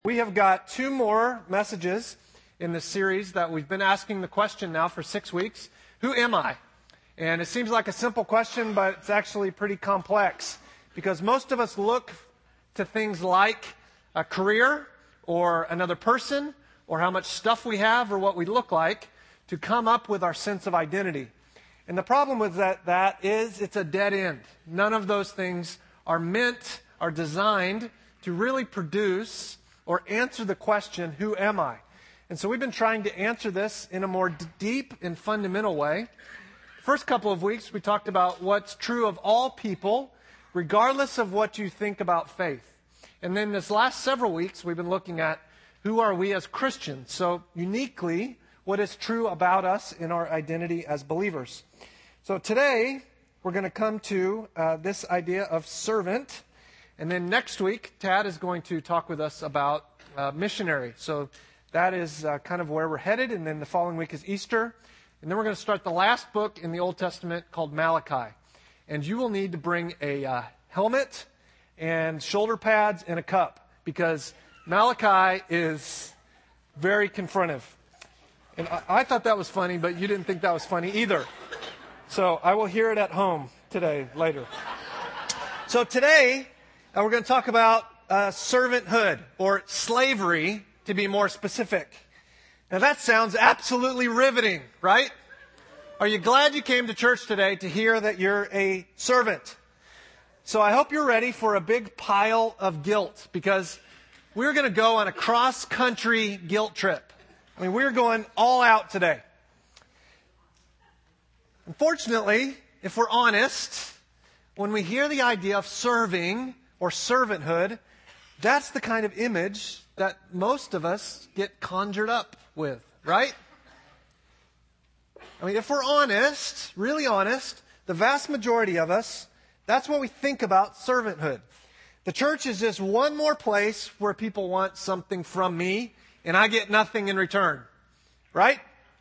We have got two more messages in this series that we've been asking the question now for 6 weeks. Who am I? And it seems like a simple question, but it's actually pretty complex because most of us look to things like a career or another person or how much stuff we have or what we look like to come up with our sense of identity. And the problem with that is it's a dead end. None of those things are designed to really produce or answer the question, who am I? And so we've been trying to answer this in a more deep and fundamental way. First couple of weeks, we talked about what's true of all people, regardless of what you think about faith. And then this last several weeks, we've been looking at who are we as Christians. So uniquely, what is true about us in our identity as believers. So today, we're going to come to this idea of servant. And then next week, Tad is going to talk with us about missionary. So that is kind of where we're headed. And then the following week is Easter. And then we're going to start the last book in the Old Testament called Malachi. And you will need to bring a helmet and shoulder pads and a cup because Malachi is very confrontive. And I thought that was funny, but you didn't think that was funny either. So I will hear it at home later. So today, we're going to talk about servanthood, or slavery, to be more specific. Now that sounds absolutely riveting, right? Are you glad you came to church today to hear that you're a servant? So I hope you're ready for a big pile of guilt, because we're going to go on a cross-country guilt trip. I mean, we're going all out today. Unfortunately, if we're honest, when we hear the idea of serving or servanthood, that's the kind of image that most of us get conjured up with, right? I mean, if we're honest, really honest, the vast majority of us, that's what we think about servanthood. The church is just one more place where people want something from me, and I get nothing in return, right?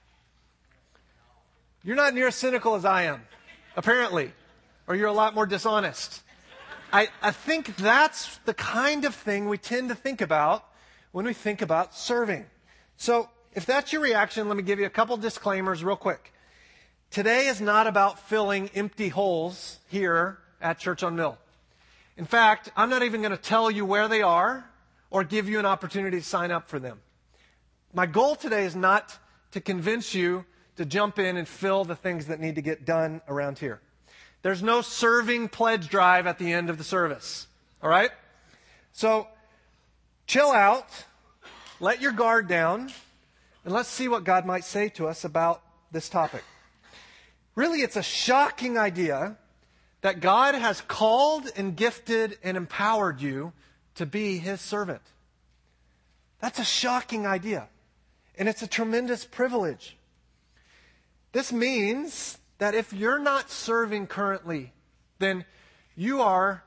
You're not near as cynical as I am, apparently, or you're a lot more dishonest. I think that's the kind of thing we tend to think about when we think about serving. So if that's your reaction, let me give you a couple disclaimers real quick. Today is not about filling empty holes here at Church on Mill. In fact, I'm not even going to tell you where they are or give you an opportunity to sign up for them. My goal today is not to convince you to jump in and fill the things that need to get done around here. There's no serving pledge drive at the end of the service. All right? So, chill out, let your guard down, and let's see what God might say to us about this topic. Really, it's a shocking idea that God has called and gifted and empowered you to be His servant. That's a shocking idea, and it's a tremendous privilege. This means that if you're not serving currently, then you are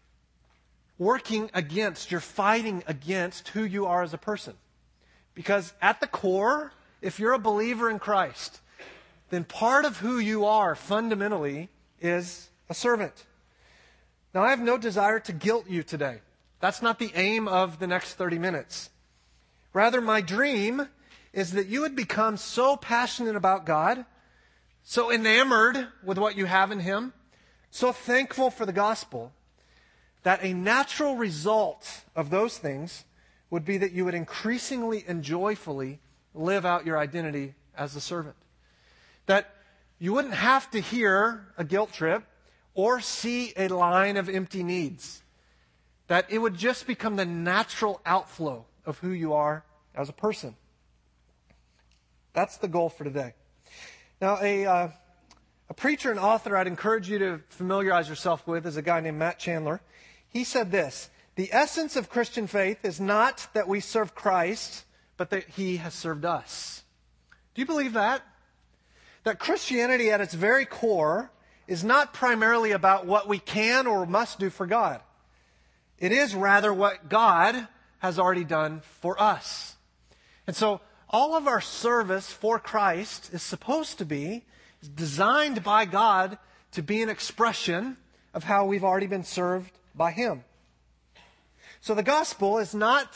you're fighting against who you are as a person. Because at the core, if you're a believer in Christ, then part of who you are fundamentally is a servant. Now, I have no desire to guilt you today. That's not the aim of the next 30 minutes. Rather, my dream is that you would become so passionate about God, so enamored with what you have in Him, so thankful for the gospel, that a natural result of those things would be that you would increasingly and joyfully live out your identity as a servant. That you wouldn't have to hear a guilt trip or see a line of empty needs. That it would just become the natural outflow of who you are as a person. That's the goal for today. Now, a preacher and author I'd encourage you to familiarize yourself with is a guy named Matt Chandler. He said this: the essence of Christian faith is not that we serve Christ, but that He has served us. Do you believe that? That Christianity at its very core is not primarily about what we can or must do for God. It is rather what God has already done for us. And so all of our service for Christ is supposed to be designed by God to be an expression of how we've already been served by Him. So the gospel is not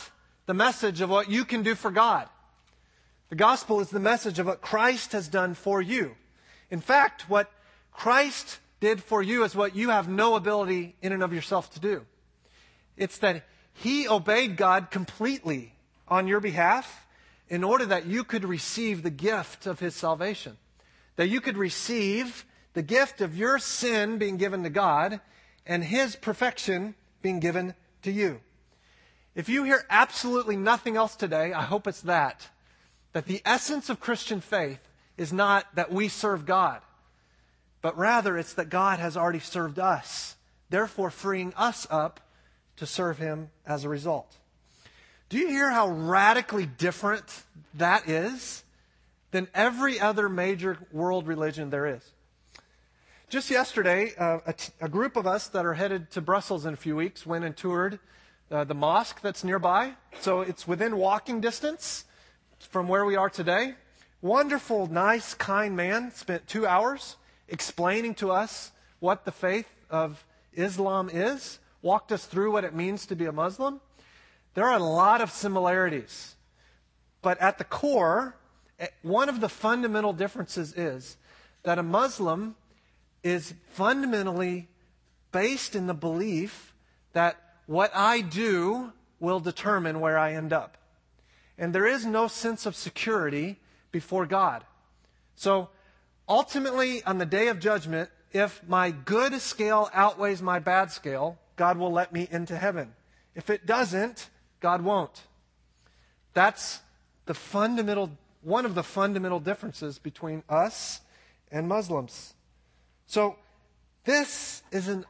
the message of what you can do for God. The gospel is the message of what Christ has done for you. In fact, what Christ did for you is what you have no ability in and of yourself to do. It's that He obeyed God completely on your behalf in order that you could receive the gift of His salvation. That you could receive the gift of your sin being given to God and His perfection being given to you. If you hear absolutely nothing else today, I hope it's that the essence of Christian faith is not that we serve God, but rather it's that God has already served us, therefore freeing us up to serve Him as a result. Do you hear how radically different that is than every other major world religion there is? Just yesterday, a group of us that are headed to Brussels in a few weeks went and toured the mosque that's nearby. So it's within walking distance from where we are today. Wonderful, nice, kind man spent 2 hours explaining to us what the faith of Islam is, walked us through what it means to be a Muslim. There are a lot of similarities. But at the core, one of the fundamental differences is that a Muslim is fundamentally based in the belief that what I do will determine where I end up. And there is no sense of security before God. So ultimately, on the day of judgment, if my good scale outweighs my bad scale, God will let me into heaven. If it doesn't, God won't. That's one of the fundamental differences between us and Muslims. So this is an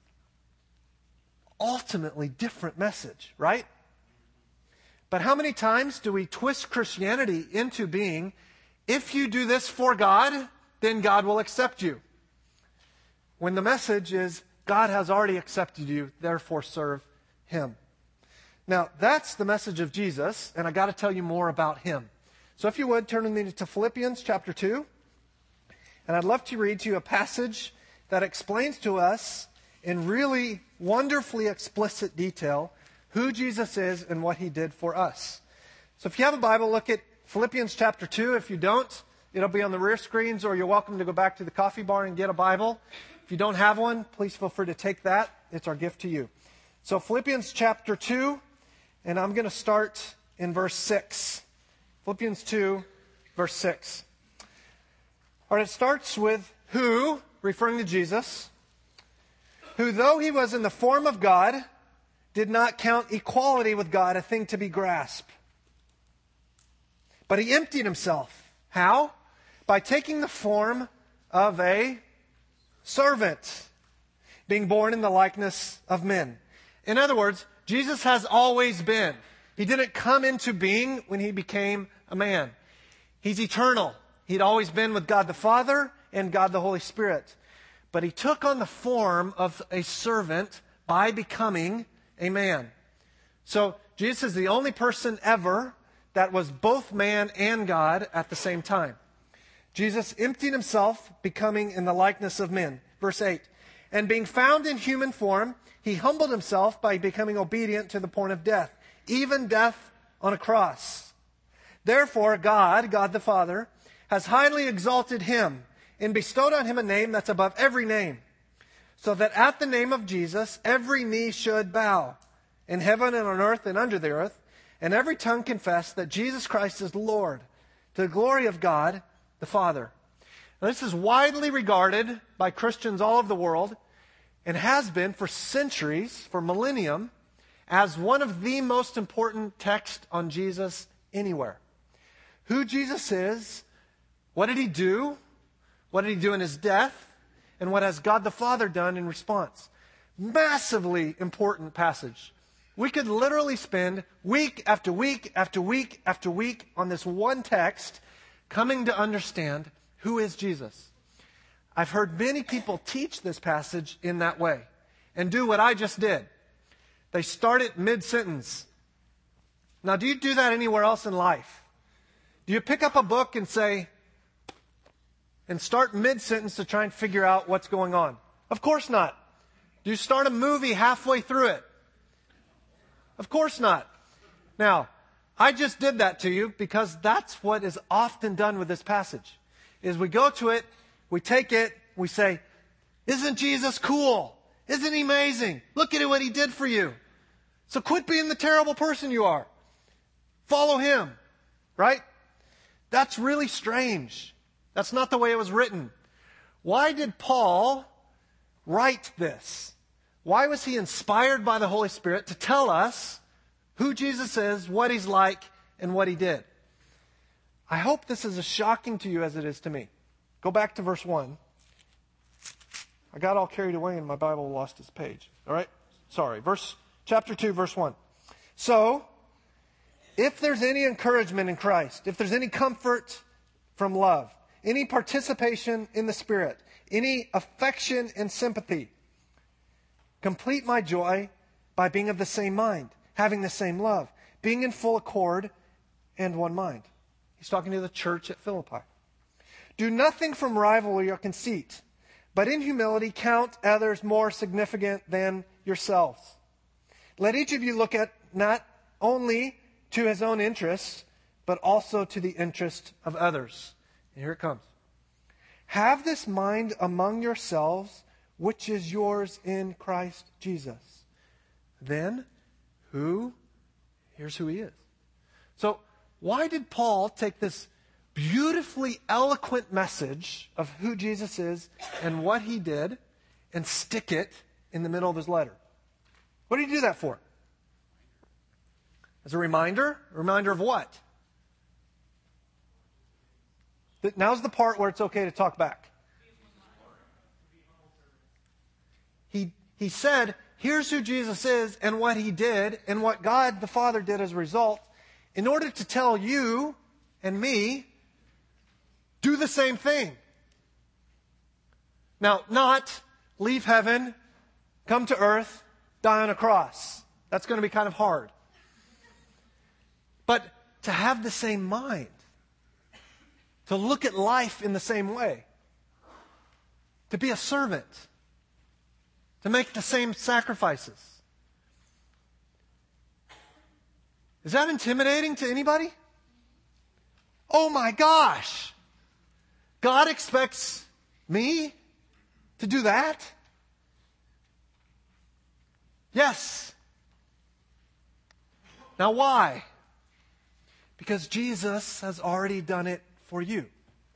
ultimately different message, right? But how many times do we twist Christianity into being, if you do this for God, then God will accept you? When the message is, God has already accepted you, therefore serve Him. Now, that's the message of Jesus, and I got to tell you more about Him. So if you would, turn with me to Philippians chapter 2. And I'd love to read to you a passage that explains to us in really wonderfully explicit detail who Jesus is and what He did for us. So if you have a Bible, look at Philippians chapter 2. If you don't, it'll be on the rear screens, or you're welcome to go back to the coffee bar and get a Bible. If you don't have one, please feel free to take that. It's our gift to you. So Philippians chapter 2, and I'm going to start in verse 6. Philippians 2, verse 6. All right, it starts with who, referring to Jesus, who though He was in the form of God, did not count equality with God a thing to be grasped. But He emptied Himself. How? By taking the form of a servant, being born in the likeness of men. In other words, Jesus has always been. He didn't come into being when He became a man. He's eternal. He'd always been with God the Father and God the Holy Spirit. But He took on the form of a servant by becoming a man. So Jesus is the only person ever that was both man and God at the same time. Jesus emptied Himself, becoming in the likeness of men. Verse 8. And being found in human form, He humbled Himself by becoming obedient to the point of death, even death on a cross. Therefore, God the Father, has highly exalted Him and bestowed on Him a name that's above every name, so that at the name of Jesus every knee should bow, in heaven and on earth and under the earth, and every tongue confess that Jesus Christ is Lord, to the glory of God the Father. Now, this is widely regarded by Christians all over the world, and has been for centuries, for millennium, as one of the most important texts on Jesus anywhere. Who Jesus is, what did He do, what did He do in His death, and what has God the Father done in response. Massively important passage. We could literally spend week after week after week after week on this one text, coming to understand who is Jesus. I've heard many people teach this passage in that way and do what I just did. They start it mid-sentence. Now, do you do that anywhere else in life? Do you pick up a book and say, and start mid-sentence to try and figure out what's going on? Of course not. Do you start a movie halfway through it? Of course not. Now, I just did that to you because that's what is often done with this passage. Is we go to it, we take it, we say, isn't Jesus cool? Isn't he amazing? Look at what he did for you. So quit being the terrible person you are. Follow him. Right? That's really strange. That's not the way it was written. Why did Paul write this? Why was he inspired by the Holy Spirit to tell us who Jesus is, what he's like, and what he did? I hope this is as shocking to you as it is to me. Go back to verse 1. I got all carried away and my Bible lost its page. All right? Sorry. Chapter 2, verse 1. So, if there's any encouragement in Christ, if there's any comfort from love, any participation in the Spirit, any affection and sympathy, complete my joy by being of the same mind, having the same love, being in full accord and one mind. He's talking to the church at Philippi. Do nothing from rivalry or conceit, but in humility count others more significant than yourselves. Let each of you look at not only to his own interests, but also to the interest of others. And here it comes. Have this mind among yourselves, which is yours in Christ Jesus. Then, here's who he is. So, why did Paul take this beautifully eloquent message of who Jesus is and what he did and stick it in the middle of his letter? What did he do that for? As a reminder? A reminder of what? Now's the part where it's okay to talk back. He said, here's who Jesus is and what he did and what God the Father did as a result, in order to tell you and me, do the same thing. Now, not leave heaven, come to earth, die on a cross. That's going to be kind of hard. But to have the same mind, to look at life in the same way, to be a servant, to make the same sacrifices. Is that intimidating to anybody? Oh my gosh! God expects me to do that? Yes. Now why? Because Jesus has already done it for you.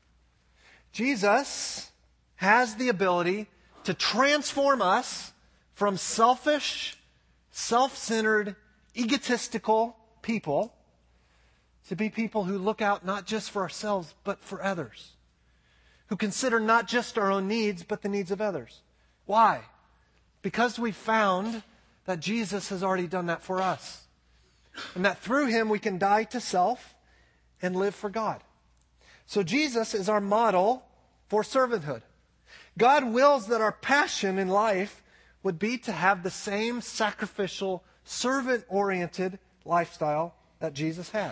Jesus has the ability to transform us from selfish, self-centered, egotistical people to be people who look out not just for ourselves, but for others. Who consider not just our own needs, but the needs of others. Why? Because we found that Jesus has already done that for us. And that through him we can die to self and live for God. So Jesus is our model for servanthood. God wills that our passion in life would be to have the same sacrificial, servant-oriented lifestyle that Jesus had.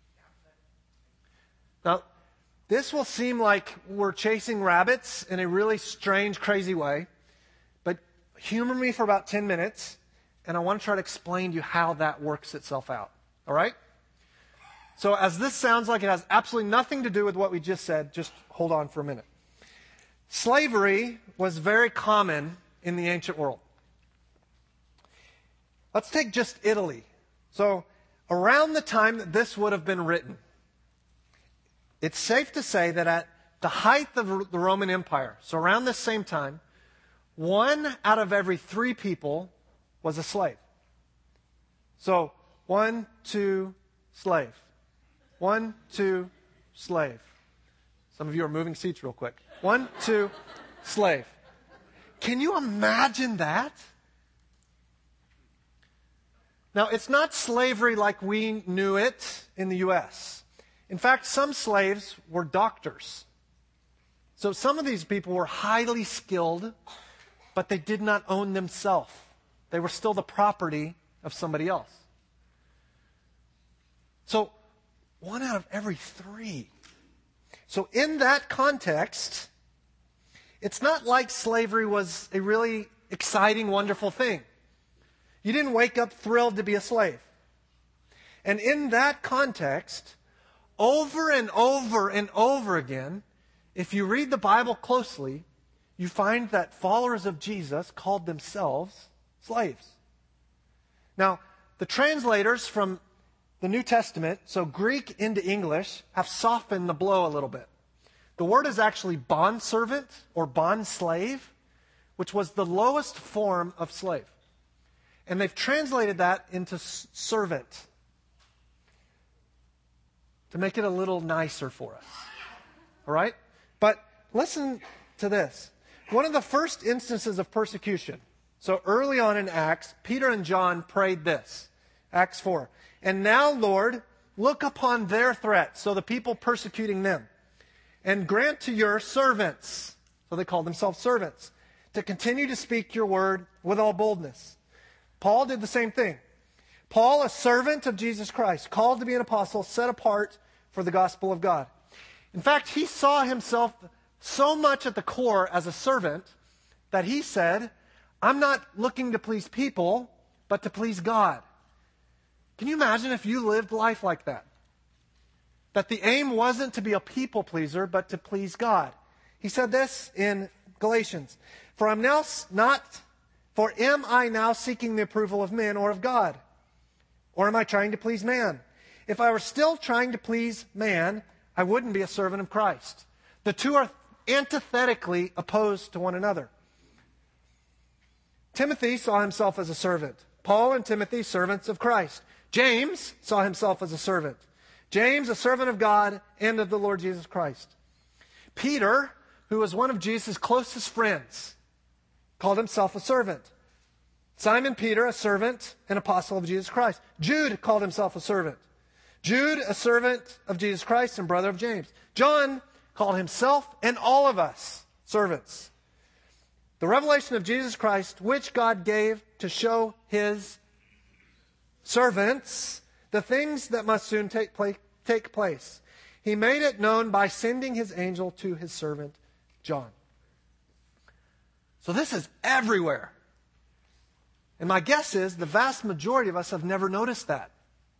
Now, this will seem like we're chasing rabbits in a really strange, crazy way, but humor me for about 10 minutes, and I want to try to explain to you how that works itself out. All right? So as this sounds like it has absolutely nothing to do with what we just said, just hold on for a minute. Slavery was very common in the ancient world. Let's take just Italy. So around the time that this would have been written, it's safe to say that at the height of the Roman Empire, so around this same time, 1 out of every 3 people was a slave. So 1, 2, slave. 1, 2, slave. Some of you are moving seats real quick. 1, 2, slave. Can you imagine that? Now, it's not slavery like we knew it in the U.S. In fact, some slaves were doctors. So some of these people were highly skilled, but they did not own themselves. They were still the property of somebody else. So 1 out of every 3. So in that context, it's not like slavery was a really exciting, wonderful thing. You didn't wake up thrilled to be a slave. And in that context, over and over and over again, if you read the Bible closely, you find that followers of Jesus called themselves slaves. Now, the translators from the New Testament, so Greek into English, have softened the blow a little bit. The word is actually bondservant or bondslave, which was the lowest form of slave. And they've translated that into servant to make it a little nicer for us. All right? But listen to this. One of the first instances of persecution, so early on in Acts, Peter and John prayed this. Acts 4. And now, Lord, look upon their threats, so the people persecuting them, and grant to your servants, so they called themselves servants, to continue to speak your word with all boldness. Paul did the same thing. Paul, a servant of Jesus Christ, called to be an apostle, set apart for the gospel of God. In fact, he saw himself so much at the core as a servant that he said, I'm not looking to please people, but to please God. Can you imagine if you lived life like that? That the aim wasn't to be a people pleaser, but to please God. He said this in Galatians, For am I now seeking the approval of men or of God? Or am I trying to please man? If I were still trying to please man, I wouldn't be a servant of Christ. The two are antithetically opposed to one another. Timothy saw himself as a servant. Paul and Timothy, servants of Christ. James saw himself as a servant. James, a servant of God and of the Lord Jesus Christ. Peter, who was one of Jesus' closest friends, called himself a servant. Simon Peter, a servant and apostle of Jesus Christ. Jude called himself a servant. Jude, a servant of Jesus Christ and brother of James. John called himself and all of us servants. The revelation of Jesus Christ, which God gave to show his servants the things that must soon take place. He made it known by sending his angel to his servant John. So this is everywhere. And my guess is the vast majority of us have never noticed that.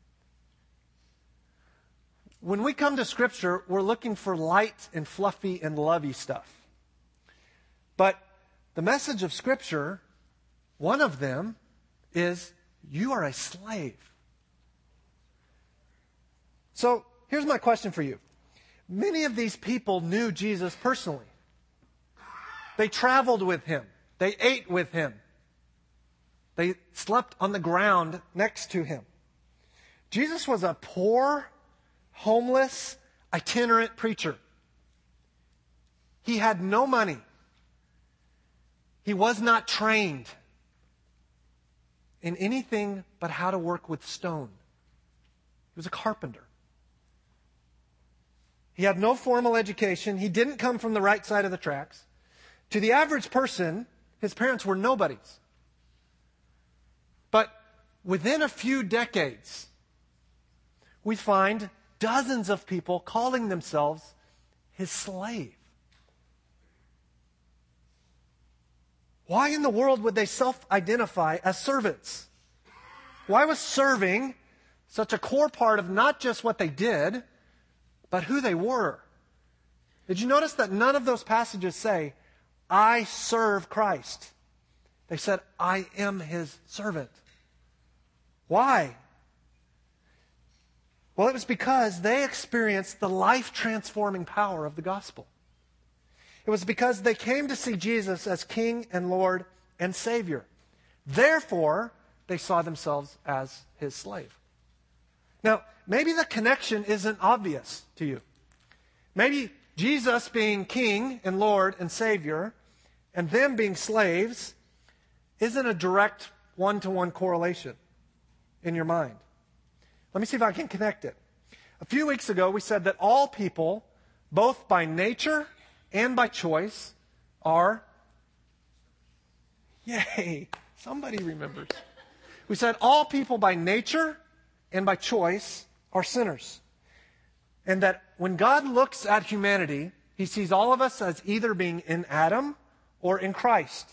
When we come to Scripture, we're looking for light and fluffy and lovey stuff. But the message of Scripture, one of them, is you are a slave. So here's my question for you. Many of these people knew Jesus personally. They traveled with him. They ate with him. They slept on the ground next to him. Jesus was a poor, homeless, itinerant preacher. He had no money. He was not trained in anything but how to work with stone. He was a carpenter. He had no formal education. He didn't come from the right side of the tracks. To the average person, his parents were nobodies. But within a few decades, we find dozens of people calling themselves his slave. Why in the world would they self-identify as servants? Why was serving such a core part of not just what they did, but who they were? Did you notice that none of those passages say, I serve Christ? They said, I am his servant. Why? Well, it was because they experienced the life-transforming power of the gospel. It was because they came to see Jesus as King and Lord and Savior. Therefore, they saw themselves as his slave. Now, maybe the connection isn't obvious to you. Maybe Jesus being King and Lord and Savior and them being slaves isn't a direct one-to-one correlation in your mind. Let me see if I can connect it. A few weeks ago, we said that all people, both by nature and by choice, are... Yay! Somebody remembers. We said all people by nature and by choice are sinners. And that when God looks at humanity, he sees all of us as either being in Adam or in Christ.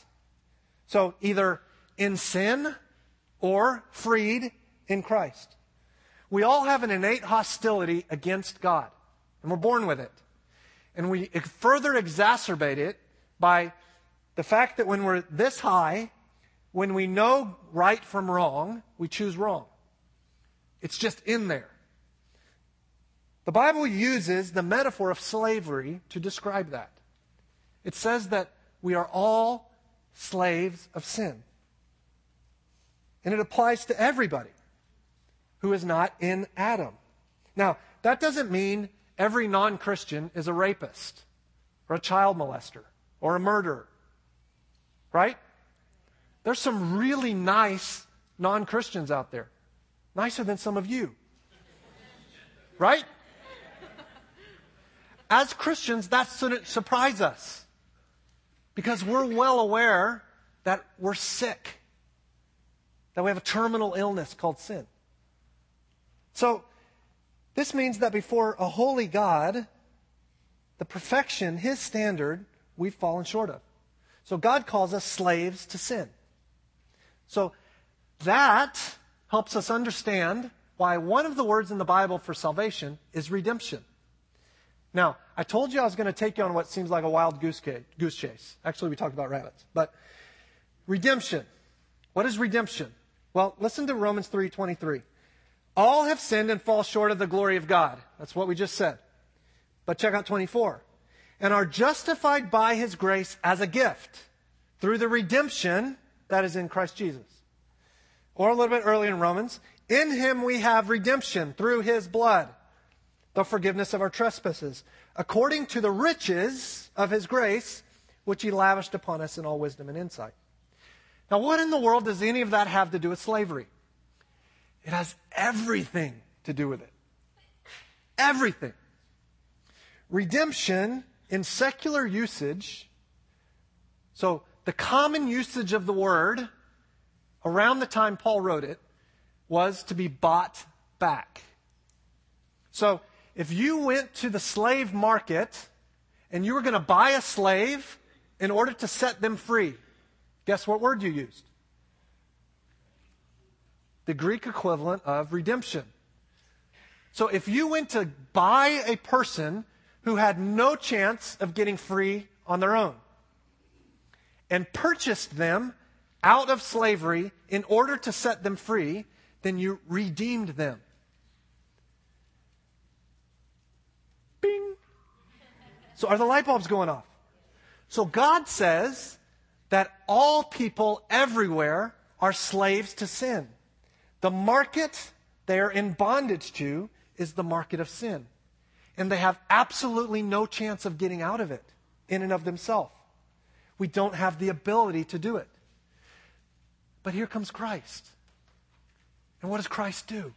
So either in sin or freed in Christ. We all have an innate hostility against God, and we're born with it. And we further exacerbate it by the fact that when we're this high, when we know right from wrong, we choose wrong. It's just in there. The Bible uses the metaphor of slavery to describe that. It says that we are all slaves of sin. And it applies to everybody who is not in Adam. Now, that doesn't mean every non-Christian is a rapist or a child molester or a murderer. Right? There's some really nice non-Christians out there. Nicer than some of you. Right? As Christians, that shouldn't surprise us. Because we're well aware that we're sick. That we have a terminal illness called sin. So, this means that before a holy God, the perfection, His standard, we've fallen short of. So God calls us slaves to sin. So that helps us understand why one of the words in the Bible for salvation is redemption. Now, I told you I was going to take you on what seems like a wild goose chase. Actually, we talked about rabbits. But redemption. What is redemption? Well, listen to Romans 3:23. All have sinned and fall short of the glory of God. That's what we just said. But check out 24. And are justified by His grace as a gift through the redemption that is in Christ Jesus. Or a little bit earlier in Romans, in Him we have redemption through His blood, the forgiveness of our trespasses, according to the riches of His grace, which He lavished upon us in all wisdom and insight. Now, what in the world does any of that have to do with slavery? It has everything to do with it. Everything. Redemption in secular usage, so the common usage of the word around the time Paul wrote it was to be bought back. So if you went to the slave market and you were going to buy a slave in order to set them free, guess what word you used? The Greek equivalent of redemption. So if you went to buy a person who had no chance of getting free on their own and purchased them out of slavery in order to set them free, then you redeemed them. Bing! So are the light bulbs going off? So God says that all people everywhere are slaves to sin. The market they're in bondage to is the market of sin. And they have absolutely no chance of getting out of it in and of themselves. We don't have the ability to do it. But here comes Christ. And what does Christ do?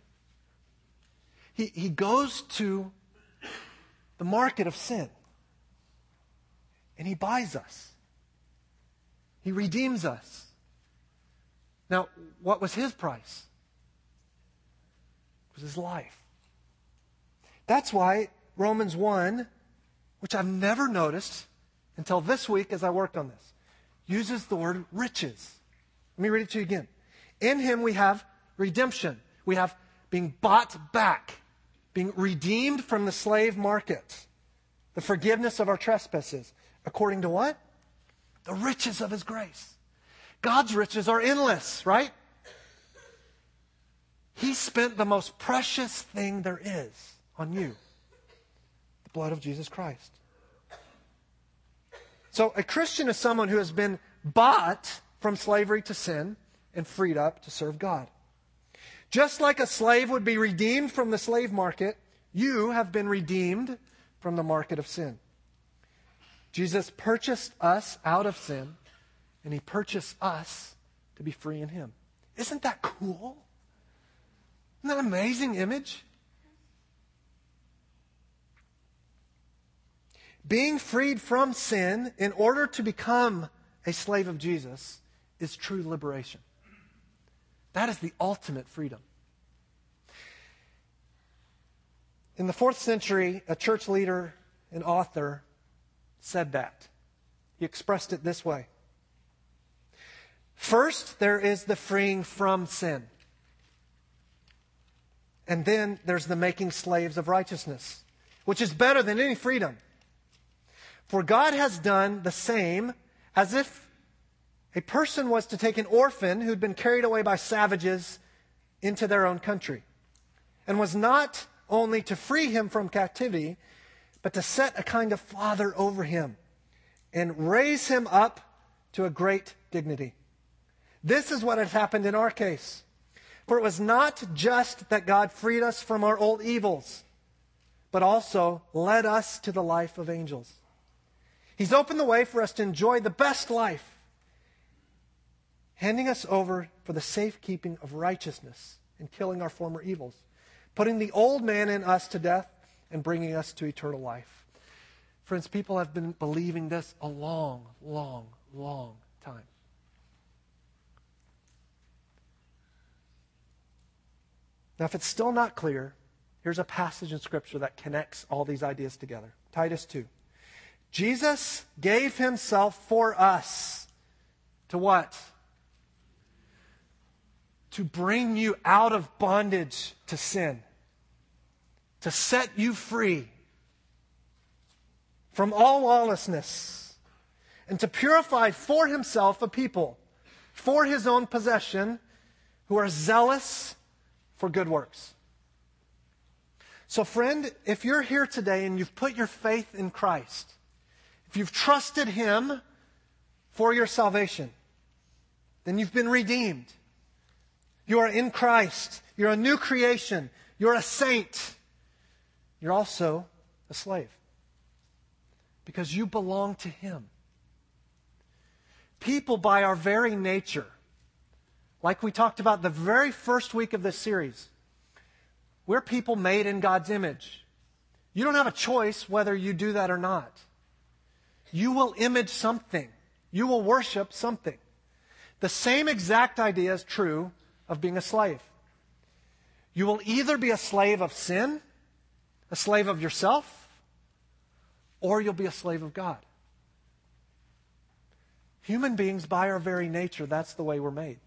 He goes to the market of sin. And He buys us. He redeems us. Now, what was His price? It was His life. That's why Romans 1, which I've never noticed until this week as I worked on this, uses the word riches. Let me read it to you again. In Him we have redemption. We have being bought back, being redeemed from the slave market, the forgiveness of our trespasses. According to what? The riches of His grace. God's riches are endless, right? He spent the most precious thing there is on you. The blood of Jesus Christ. So a Christian is someone who has been bought from slavery to sin and freed up to serve God. Just like a slave would be redeemed from the slave market, you have been redeemed from the market of sin. Jesus purchased us out of sin, and He purchased us to be free in Him. Isn't that cool? Isn't that an amazing image? Being freed from sin in order to become a slave of Jesus is true liberation. That is the ultimate freedom. In the 4th century, a church leader and author said that. He expressed it this way. First, there is the freeing from sin. And then there's the making slaves of righteousness, which is better than any freedom. For God has done the same as if a person was to take an orphan who'd been carried away by savages into their own country, and was not only to free him from captivity, but to set a kind of father over him and raise him up to a great dignity. This is what had happened in our case. For it was not just that God freed us from our old evils, but also led us to the life of angels. He's opened the way for us to enjoy the best life, handing us over for the safekeeping of righteousness and killing our former evils, putting the old man in us to death and bringing us to eternal life. Friends, people have been believing this a long, long, long time. Now, if it's still not clear, here's a passage in Scripture that connects all these ideas together. Titus 2. Jesus gave himself for us to what? To bring you out of bondage to sin. To set you free from all lawlessness. And to purify for himself a people for his own possession who are zealous for good works. So friend, if you're here today and you've put your faith in Christ, if you've trusted him for your salvation, then you've been redeemed. You are in Christ. You're a new creation. You're a saint. You're also a slave. Because you belong to him. People by our very nature, like we talked about the very first week of this series, we're people made in God's image. You don't have a choice whether you do that or not. You will image something. You will worship something. The same exact idea is true of being a slave. You will either be a slave of sin, a slave of yourself, or you'll be a slave of God. Human beings, by our very nature, that's the way we're made.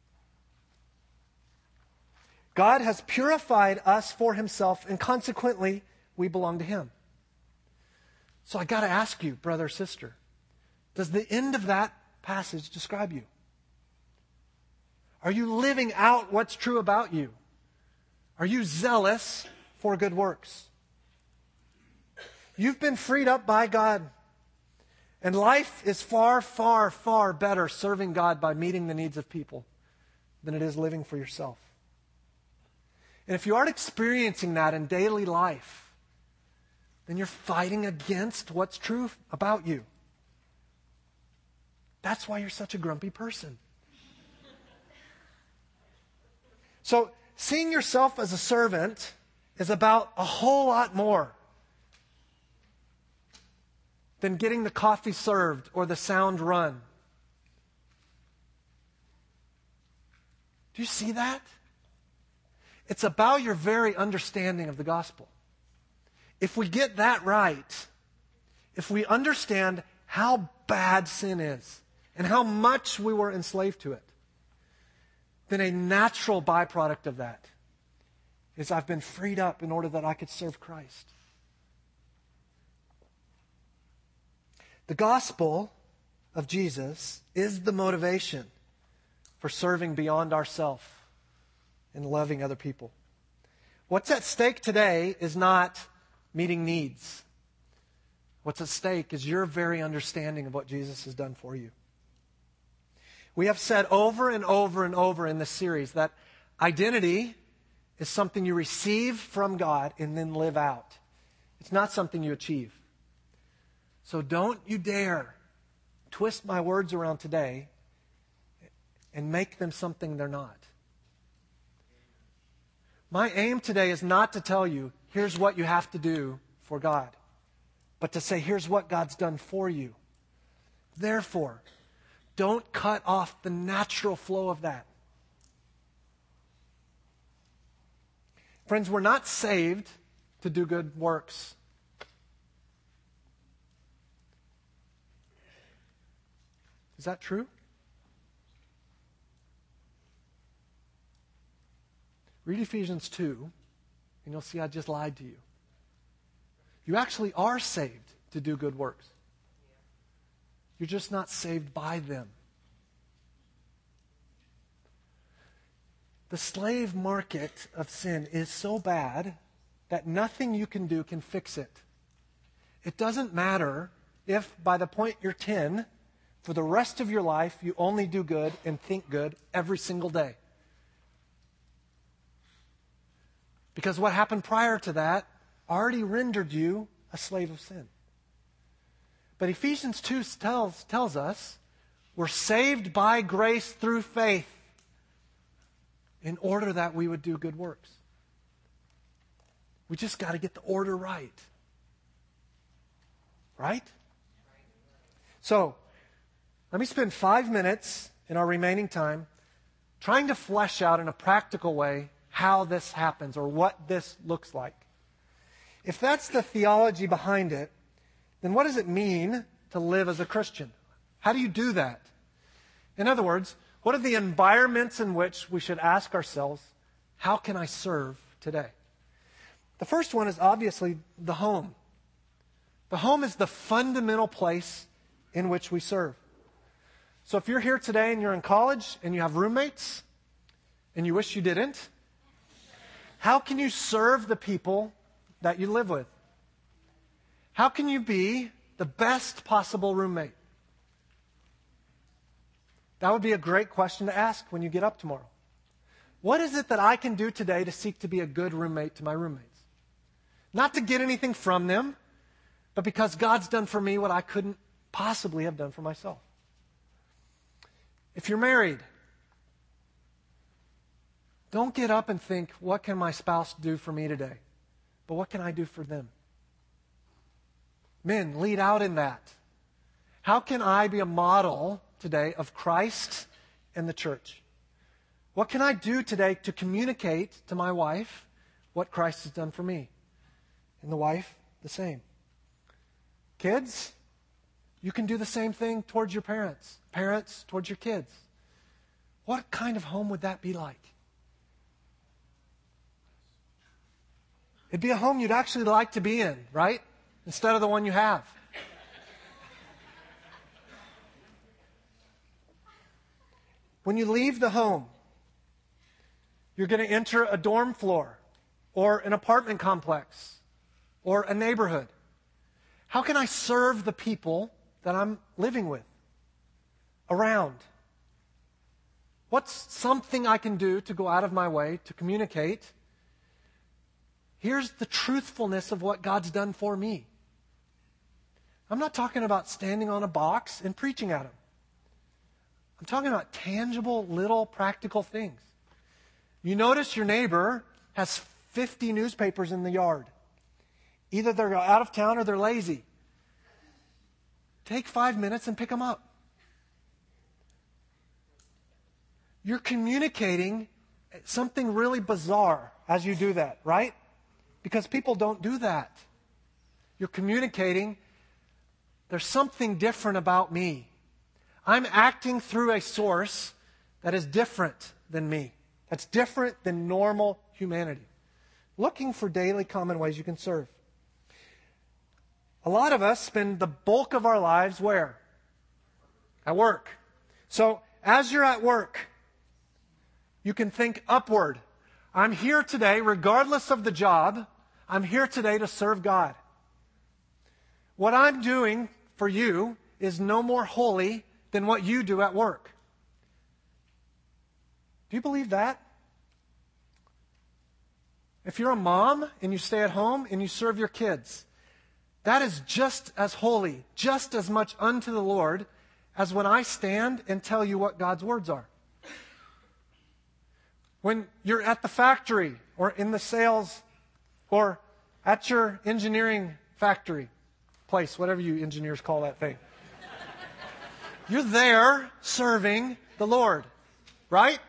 God has purified us for himself, and consequently, we belong to him. So I got to ask you, brother or sister, does the end of that passage describe you? Are you living out what's true about you? Are you zealous for good works? You've been freed up by God. And life is far, far, far better serving God by meeting the needs of people than it is living for yourself. And if you aren't experiencing that in daily life, then you're fighting against what's true about you. That's why you're such a grumpy person. So, seeing yourself as a servant is about a whole lot more than getting the coffee served or the sound run. Do you see that? It's about your very understanding of the gospel. If we get that right, if we understand how bad sin is and how much we were enslaved to it, then a natural byproduct of that is I've been freed up in order that I could serve Christ. The gospel of Jesus is the motivation for serving beyond ourselves and loving other people. What's at stake today is not meeting needs. What's at stake is your very understanding of what Jesus has done for you. We have said over and over and over in this series that identity is something you receive from God and then live out. It's not something you achieve. So don't you dare twist my words around today and make them something they're not. My aim today is not to tell you, here's what you have to do for God, but to say, here's what God's done for you. Therefore, don't cut off the natural flow of that. Friends, we're not saved to do good works. Is that true? Read Ephesians 2, and you'll see I just lied to you. You actually are saved to do good works. You're just not saved by them. The slave market of sin is so bad that nothing you can do can fix it. It doesn't matter if by the point you're 10, for the rest of your life, you only do good and think good every single day. Because what happened prior to that already rendered you a slave of sin. But Ephesians 2 tells us we're saved by grace through faith in order that we would do good works. We just got to get the order right. Right? So, let me spend 5 minutes in our remaining time trying to flesh out in a practical way how this happens or what this looks like. If that's the theology behind it, then what does it mean to live as a Christian? How do you do that? In other words, what are the environments in which we should ask ourselves, how can I serve today? The first one is obviously the home. The home is the fundamental place in which we serve. So if you're here today and you're in college and you have roommates and you wish you didn't, how can you serve the people that you live with? How can you be the best possible roommate? That would be a great question to ask when you get up tomorrow. What is it that I can do today to seek to be a good roommate to my roommates? Not to get anything from them, but because God's done for me what I couldn't possibly have done for myself. If you're married, don't get up and think, what can my spouse do for me today? But what can I do for them? Men, lead out in that. How can I be a model today of Christ and the church? What can I do today to communicate to my wife what Christ has done for me? And the wife, the same. Kids, you can do the same thing towards your parents. Parents, towards your kids. What kind of home would that be like? It'd be a home you'd actually like to be in, right? Instead of the one you have. When you leave the home, you're going to enter a dorm floor or an apartment complex or a neighborhood. How can I serve the people that I'm living with, around? What's something I can do to go out of my way to communicate? Here's the truthfulness of what God's done for me. I'm not talking about standing on a box and preaching at them. I'm talking about tangible, little, practical things. You notice your neighbor has 50 newspapers in the yard. Either they're out of town or they're lazy. Take 5 minutes and pick them up. You're communicating something really bizarre as you do that, right? Because people don't do that. You're communicating, there's something different about me. I'm acting through a source that is different than me. That's different than normal humanity. Looking for daily common ways you can serve. A lot of us spend the bulk of our lives where? At work. So as you're at work, you can think upward. I'm here today, regardless of the job, I'm here today to serve God. What I'm doing for you is no more holy than what you do at work. Do you believe that? If you're a mom and you stay at home and you serve your kids, that is just as holy, just as much unto the Lord as when I stand and tell you what God's words are. When you're at the factory or in the sales or at your engineering factory place, whatever you engineers call that thing. You're there serving the Lord, right?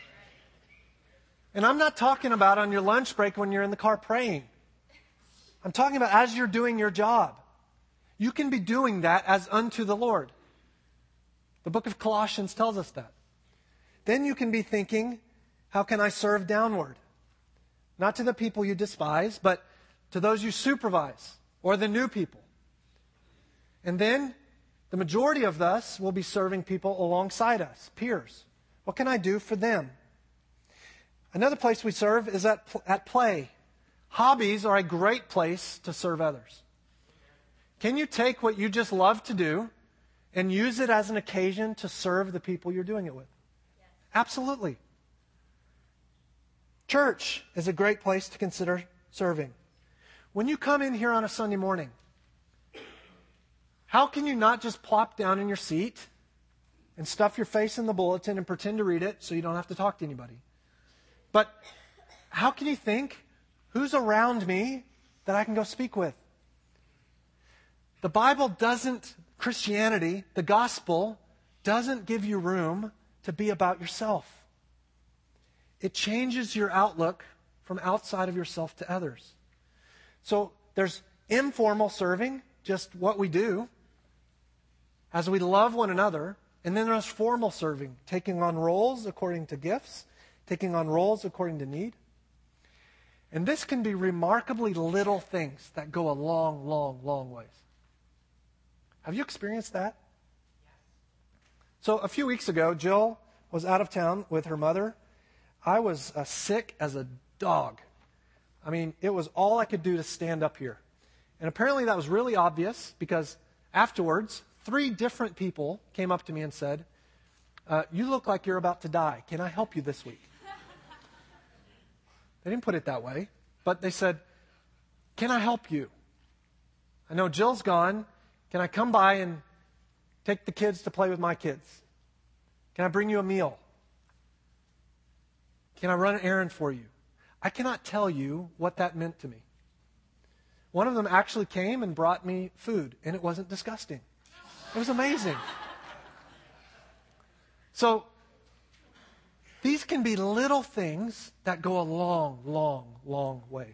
And I'm not talking about on your lunch break when you're in the car praying. I'm talking about as you're doing your job. You can be doing that as unto the Lord. The book of Colossians tells us that. Then you can be thinking, how can I serve downward? not to the people you despise, but to those you supervise or the new people. And then the majority of us will be serving people alongside us, peers. What can I do for them? Another place we serve is at play. Hobbies are a great place to serve others. Can you take what you just love to do and use it as an occasion to serve the people you're doing it with? Yes. Absolutely. Church is a great place to consider serving. When you come in here on a Sunday morning, how can you not just plop down in your seat and stuff your face in the bulletin and pretend to read it so you don't have to talk to anybody? But how can you think, who's around me that I can go speak with? The Bible doesn't, Christianity, the gospel, doesn't give you room to be about yourself. It changes your outlook from outside of yourself to others. So there's informal serving, just what we do, as we love one another. And then there's formal serving, taking on roles according to gifts, taking on roles according to need. And this can be remarkably little things that go a long, long, long ways. Have you experienced that? So a few weeks ago, Jill was out of town with her mother. I was sick as a dog. I mean, it was all I could do to stand up here. And apparently that was really obvious because afterwards, 3 different people came up to me and said, you look like you're about to die. Can I help you this week? They didn't put it that way, but they said, can I help you? I know Jill's gone. Can I come by and take the kids to play with my kids? Can I bring you a meal? Can I run an errand for you? I cannot tell you what that meant to me. One of them actually came and brought me food, and it wasn't disgusting. It was amazing. So, these can be little things that go a long, long, long ways.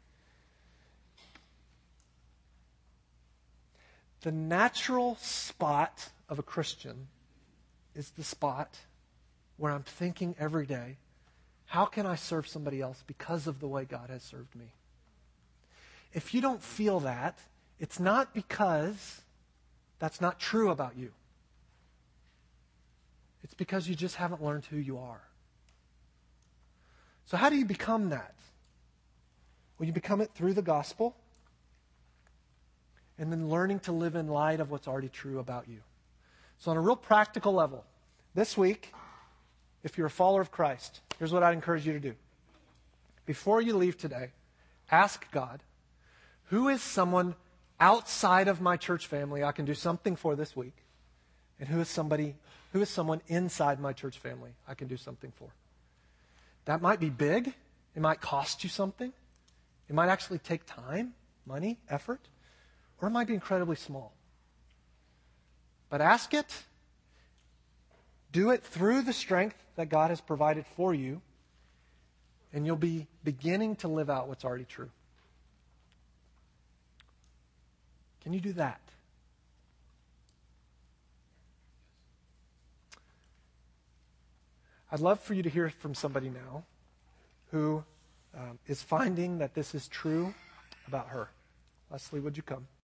The natural spot of a Christian is the spot where I'm thinking every day, how can I serve somebody else because of the way God has served me? If you don't feel that, it's not because that's not true about you. It's because you just haven't learned who you are. So how do you become that? Well, you become it through the gospel and then learning to live in light of what's already true about you. So on a real practical level, this week, if you're a follower of Christ, here's what I'd encourage you to do. Before you leave today, ask God, who is someone outside of my church family I can do something for this week? And who is someone inside my church family I can do something for? That might be big. It might cost you something. It might actually take time, money, effort. Or it might be incredibly small. But ask it. Do it through the strength that God has provided for you. And you'll be beginning to live out what's already true. Can you do that? I'd love for you to hear from somebody now who is finding that this is true about her. Leslie, would you come?